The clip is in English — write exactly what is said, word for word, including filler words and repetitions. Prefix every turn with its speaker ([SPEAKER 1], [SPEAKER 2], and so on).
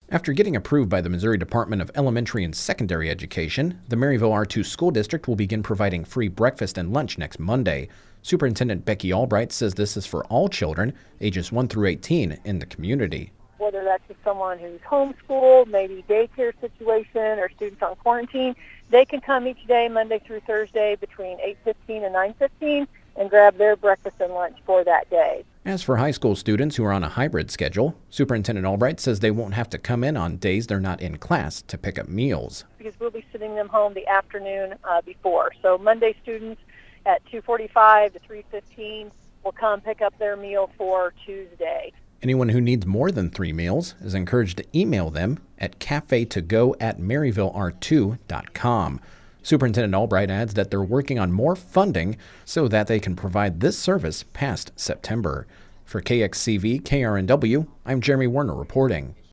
[SPEAKER 1] After getting approved by the Missouri Department of Elementary and Secondary Education, the Maryville R two School District will begin providing free breakfast and lunch next Monday. Superintendent Becky Albright says this is for all children ages one through eighteen in the community.
[SPEAKER 2] Whether that's just someone who's homeschooled, maybe daycare situation, or students on quarantine, they can come each day, Monday through Thursday, between eight fifteen and nine fifteen, and grab their breakfast and lunch for that day.
[SPEAKER 1] As for high school students who are on a hybrid schedule, Superintendent Albright says they won't have to come in on days they're not in class to pick up meals.
[SPEAKER 2] Because we'll be sending them home the afternoon uh, before. So Monday students at two forty-five to three fifteen will come pick up their meal for Tuesday.
[SPEAKER 1] Anyone who needs more than three meals is encouraged to email them at cafe to go at maryville r two dot com. Superintendent Albright adds that they're working on more funding so that they can provide this service past September. For K X C V K R N W, I'm Jeremy Werner reporting.